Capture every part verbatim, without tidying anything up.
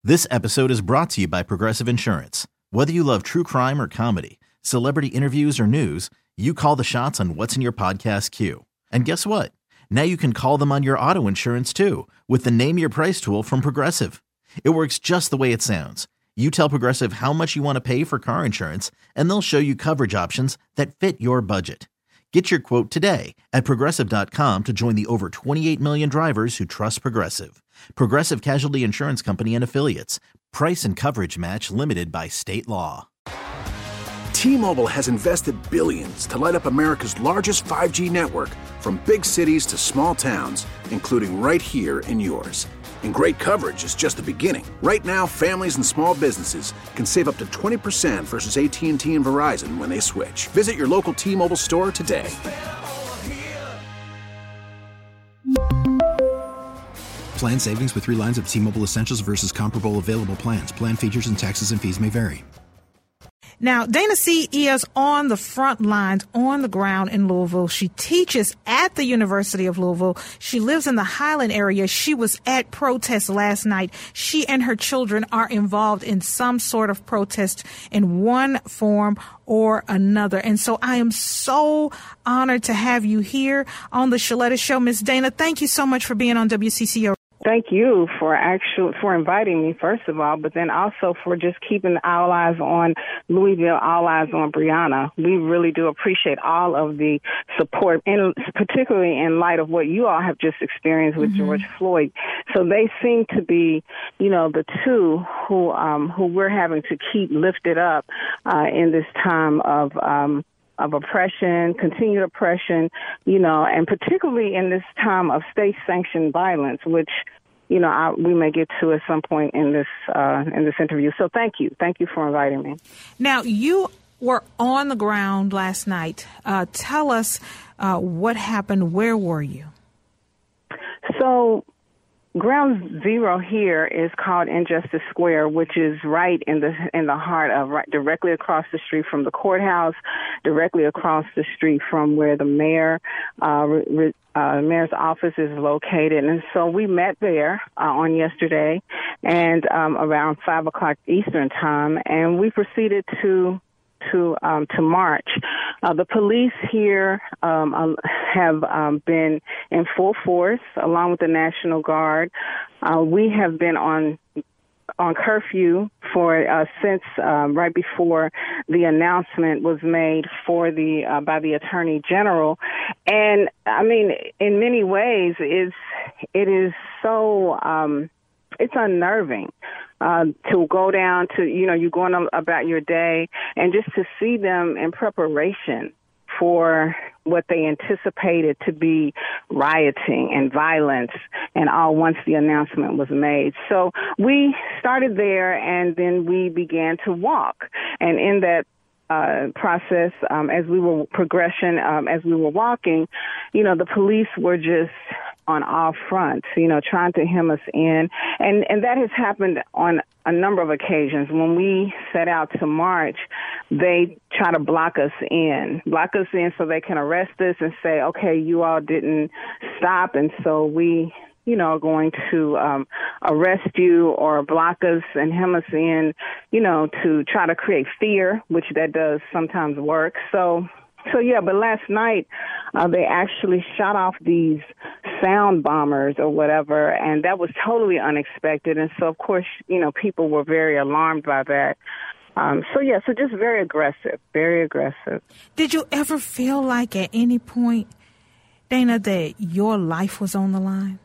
This episode is brought to you by Progressive Insurance. Whether you love true crime or comedy, celebrity interviews or news, you call the shots on what's in your podcast queue. And guess what? Now you can call them on your auto insurance too with the Name Your Price tool from Progressive. It works just the way it sounds. You tell Progressive how much you want to pay for car insurance, and they'll show you coverage options that fit your budget. Get your quote today at Progressive dot com to join the over twenty-eight million drivers who trust Progressive. Progressive Casualty Insurance Company and Affiliates. Price and coverage match limited by state law. T-Mobile has invested billions to light up America's largest five G network, from big cities to small towns, including right here in yours. And great coverage is just the beginning. Right now, families and small businesses can save up to twenty percent versus A T and T and Verizon when they switch. Visit your local T-Mobile store today. Plan savings with three lines of T-Mobile Essentials versus comparable available plans. Plan features and taxes and fees may vary. Now, Dana C. is on the front lines, on the ground in Louisville. She teaches at the University of Louisville. She lives in the Highland area. She was at protest last night. She and her children are involved in some sort of protest in one form or another. And so I am so honored to have you here on the Shaletta Show. Miss Dana, thank you so much for being on W C C O. Thank you for actual for inviting me, first of all, but then also for just keeping all eyes on Louisville, all eyes on Breonna. We really do appreciate all of the support, and particularly in light of what you all have just experienced with mm-hmm. George Floyd. So they seem to be, you know, the two who um, who we're having to keep lifted up uh, in this time of um, of oppression, continued oppression, you know, and particularly in this time of state-sanctioned violence, which, you know, I, we may get to at some point in this uh, in this interview. So thank you. Thank you for inviting me. Now, you were on the ground last night. Uh, tell us uh, what happened. Where were you? So Ground Zero here is called Injustice Square, which is right in the in the heart of, right, directly across the street from the courthouse, directly across the street from where the mayor, uh, re, uh, mayor's office is located. And so we met there uh, on yesterday, and um, around five o'clock Eastern time, and we proceeded to. to um, to march. Uh, the police here um, have um, been in full force, along with the National Guard. Uh, we have been on on curfew for uh, since um, right before the announcement was made for the uh, by the Attorney General, and I mean, in many ways, it's it is so um, it's unnerving. Uh, to go down to, you know, you're going about your day, and just to see them in preparation for what they anticipated to be rioting and violence and all once the announcement was made. So we started there, and then we began to walk. And in that Uh, process, um, as we were progression, um, as we were walking, you know, the police were just on all fronts, you know, trying to hem us in. And, and that has happened on a number of occasions. When we set out to march, they try to block us in, block us in so they can arrest us and say, okay, you all didn't stop. And so we, you know, are going to um, arrest you or block us and hem us in, you know, to try to create fear, which that does sometimes work. So, so yeah, but last night uh, they actually shot off these sound bombers or whatever, and that was totally unexpected. And so, of course, you know, people were very alarmed by that. Um, so, yeah, so just very aggressive, very aggressive. Did you ever feel like at any point, Dana, that your life was on the line?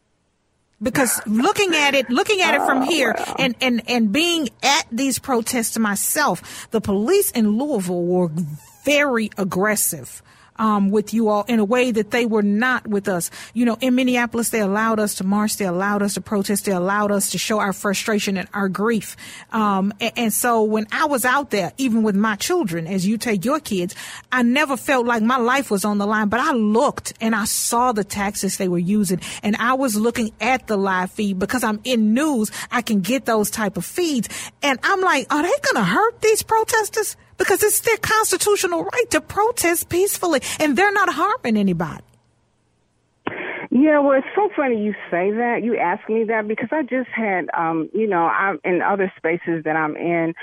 Because looking at it, looking at it from here and, and, and being at these protests myself, the police in Louisville were very aggressive. Um, with you all in a way that they were not with us. You know, in Minneapolis, they allowed us to march. They allowed us to protest. They allowed us to show our frustration and our grief. Um, and, and so when I was out there, even with my children, as you take your kids, I never felt like my life was on the line. But I looked and I saw the tactics they were using. And I was looking at the live feed because I'm in news. I can get those type of feeds. And I'm like, are they going to hurt these protesters? Because it's their constitutional right to protest peacefully, and they're not harming anybody. Yeah, well, it's so funny you say that. You ask me that because I just had, um, you know, I'm in other spaces that I'm in.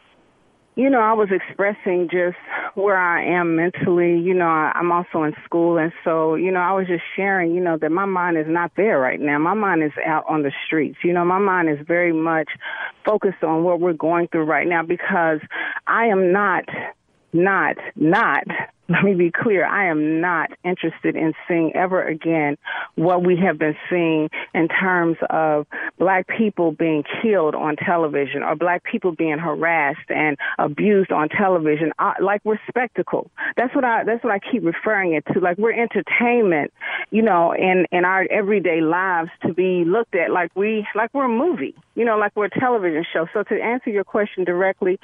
You know, I was expressing just where I am mentally. You know, I, I'm also in school. And so, you know, I was just sharing, you know, that my mind is not there right now. My mind is out on the streets. You know, my mind is very much focused on what we're going through right now because I am not, not, not, let me be clear, I am not interested in seeing ever again what we have been seeing in terms of black people being killed on television or black people being harassed and abused on television, uh, like we're spectacle. That's what I that's what I keep referring it to. Like we're entertainment, you know, in, in our everyday lives to be looked at like we like we're a movie, you know, like we're a television show. So to answer your question directly,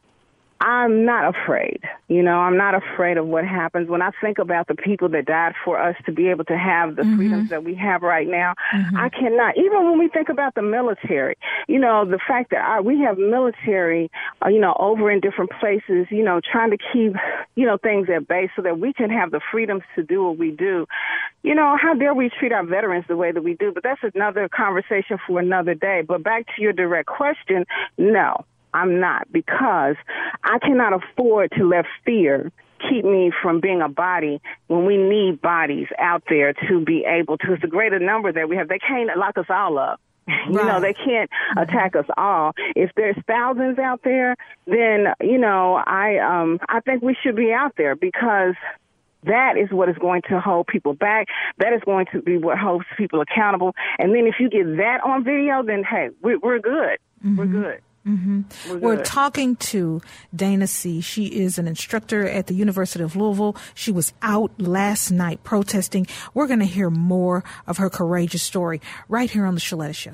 I'm not afraid. You know, I'm not afraid of what happens. When I think about the people that died for us to be able to have the mm-hmm. freedoms that we have right now, mm-hmm. I cannot. Even when we think about the military, you know, the fact that I, we have military, uh, you know, over in different places, you know, trying to keep, you know, things at bay so that we can have the freedoms to do what we do. You know, how dare we treat our veterans the way that we do? But that's another conversation for another day. But back to your direct question, no. I'm not, because I cannot afford to let fear keep me from being a body when we need bodies out there to be able to. It's a greater number that we have. They can't lock us all up. You right. know, they can't attack us all. If there's thousands out there, then, you know, I um I think we should be out there because that is what is going to hold people back. That is going to be what holds people accountable. And then if you get that on video, then, hey, we're, we're good. Mm-hmm. We're good. Mm-hmm. We're, We're talking to Dana C. She is an instructor at the University of Louisville. She was out last night protesting. We're going to hear more of her courageous story right here on The Sheletta Show.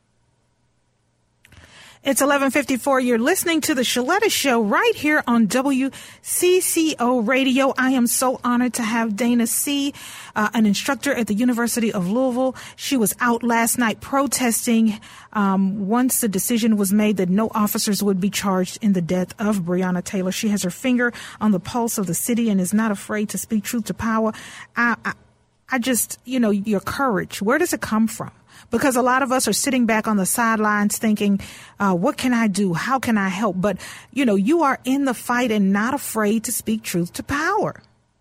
It's eleven fifty-four. You're listening to The Sheletta Show right here on W C C O Radio. I am so honored to have Dana C., uh, an instructor at the University of Louisville. She was out last night protesting um, once the decision was made that no officers would be charged in the death of Breonna Taylor. She has her finger on the pulse of the city and is not afraid to speak truth to power. I, I, I just, you know, your courage, where does it come from? Because a lot of us are sitting back on the sidelines thinking, uh, what can I do? How can I help? But, you know, you are in the fight and not afraid to speak truth to power.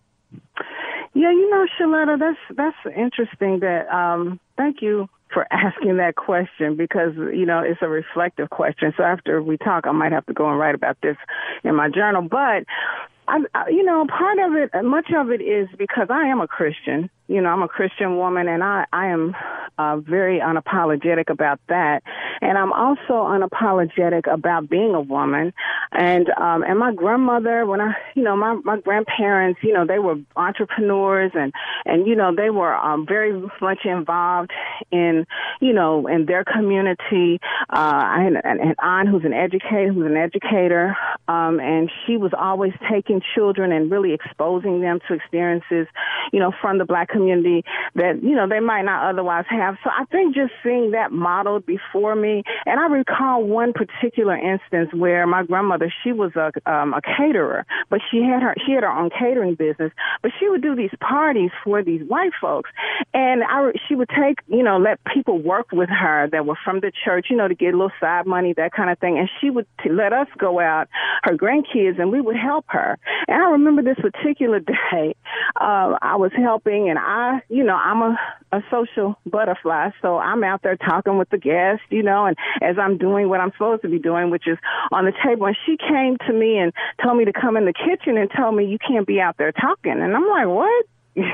Yeah, you know, Sheletta, that's that's interesting that um, thank you for asking that question because, you know, it's a reflective question. So after we talk, I might have to go and write about this in my journal. But, I, I, you know, part of it, much of it is because I am a Christian. You know, I'm a Christian woman, and I, I am uh, very unapologetic about that. And I'm also unapologetic about being a woman. And um, and my grandmother, when I, you know, my, my grandparents, you know, they were entrepreneurs, and, and you know, they were um, very much involved in, you know, in their community. Uh, I had an, an aunt who's an educator, who's an educator, um, and she was always taking children and really exposing them to experiences, you know, from the Black community that, you know, they might not otherwise have. So I think just seeing that modeled before me, and I recall one particular instance where my grandmother, she was a, um, a caterer, but she had her, she had her own catering business, but she would do these parties for these white folks. And I, she would take, you know, let people work with her that were from the church, you know, to get a little side money, that kind of thing. And she would t- let us go out, her grandkids, and we would help her. And I remember this particular day, uh, I was helping, and I, you know, I'm a, a social butterfly, so I'm out there talking with the guests, you know, and as I'm doing what I'm supposed to be doing, which is on the table. And she came to me and told me to come in the kitchen and told me, you can't be out there talking. And I'm like, what?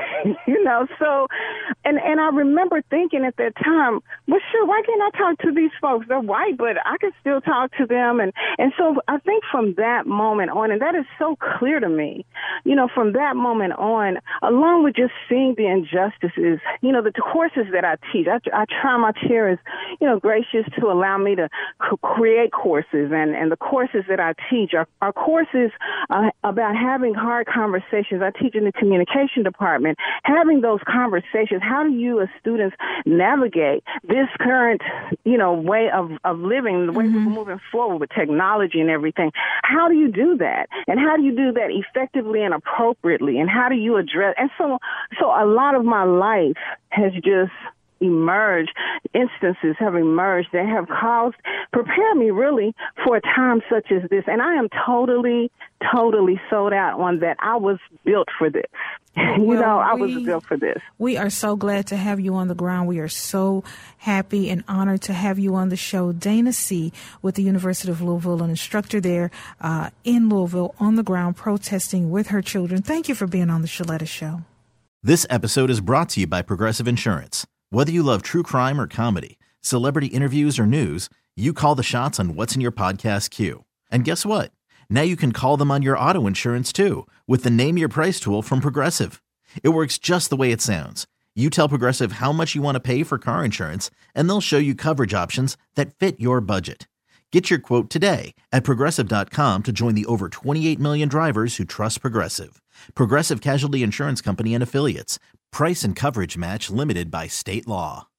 You know, so, and, and I remember thinking at that time, well, sure, why can't I talk to these folks? They're white, but I can still talk to them. And, and so I think from that moment on, and that is so clear to me, you know, from that moment on, along with just seeing the injustices, you know, the courses that I teach, I, I try, my chair is, you know, gracious to allow me to c- create courses. And, and the courses that I teach are, are courses uh, about having hard conversations. I teach in the communication department. department, having those conversations. How do you as students navigate this current, you know, way of, of living, the way mm-hmm. we're moving forward with technology and everything? How do you do that? And how do you do that effectively and appropriately? And how do you address? And so, so a lot of my life has just emerged, instances have emerged that have caused, prepare me really for a time such as this. And I am totally, totally sold out on that. I was built for this. Well, you know, I we, was built for this. We are so glad to have you on the ground. We are so happy and honored to have you on the show. Dana C. with the University of Louisville, an instructor there uh, in Louisville on the ground protesting with her children. Thank you for being on the Shaletta Show. This episode is brought to you by Progressive Insurance. Whether you love true crime or comedy, celebrity interviews or news, you call the shots on what's in your podcast queue. And guess what? Now you can call them on your auto insurance too with the Name Your Price tool from Progressive. It works just the way it sounds. You tell Progressive how much you want to pay for car insurance, and they'll show you coverage options that fit your budget. Get your quote today at Progressive dot com to join the over twenty-eight million drivers who trust Progressive. Progressive Casualty Insurance Company and Affiliates. Price and coverage match limited by state law.